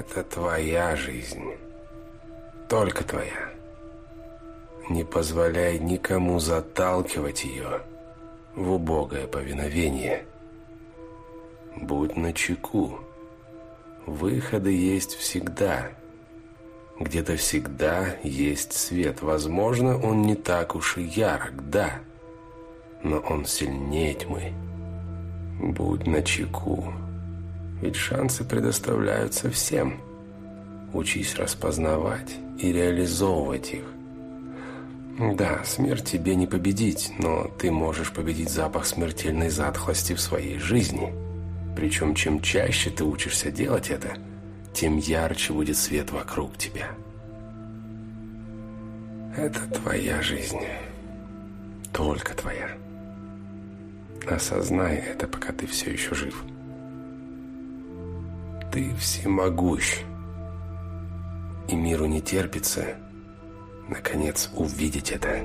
Это твоя жизнь. Только твоя. Не позволяй никому заталкивать ее в убогое повиновение. Будь начеку. Выходы есть всегда. Где-то всегда есть свет. Возможно, он не так уж и ярок, да, но он сильнее тьмы. Будь начеку. Ведь шансы предоставляются всем. Учись распознавать и реализовывать их. Да, смерть тебе не победить, но ты можешь победить запах смертельной затхлости в своей жизни. Причем, чем чаще ты учишься делать это, тем ярче будет свет вокруг тебя. Это твоя жизнь. Только твоя. Осознай это, пока ты все еще жив. Ты всемогущ. И миру не терпится, наконец, увидеть это.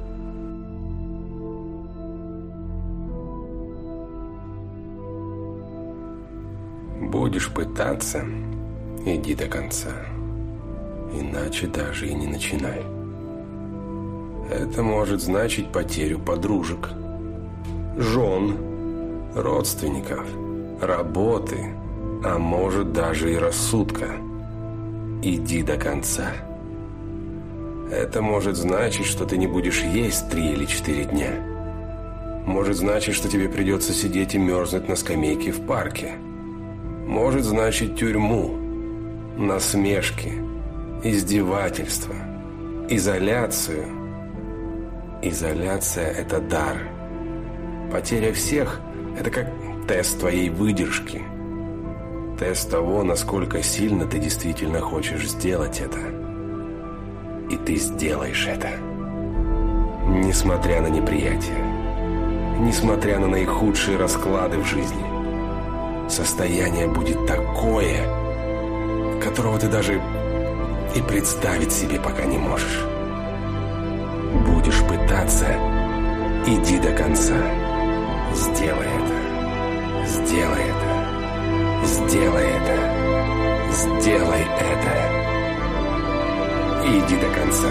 Будешь пытаться, иди до конца. Иначе даже и не начинай. Это может значить потерю подружек, жен, родственников, работы, а может даже и рассудка. Иди до конца. Это может значить, что ты не будешь есть 3 или 4 дня. Может значить, что тебе придется сидеть и мерзнуть на скамейке в парке. Может значить тюрьму, насмешки, издевательства, изоляцию. Изоляция – это дар. Потеря всех – это как тест твоей выдержки. Тест того, насколько сильно ты действительно хочешь сделать это. И ты сделаешь это. Несмотря на неприятие. Несмотря на наихудшие расклады в жизни. Состояние будет такое, которого ты даже и представить себе пока не можешь. Будешь пытаться, иди до конца. Сделай это. Сделай это. Сделай это. Сделай это. Иди до конца.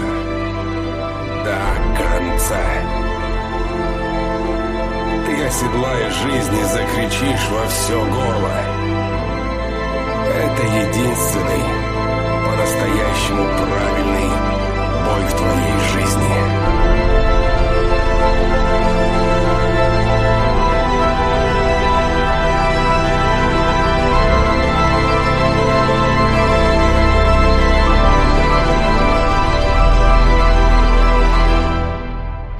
До конца. Ты оседлаешь жизнь и закричишь во все горло.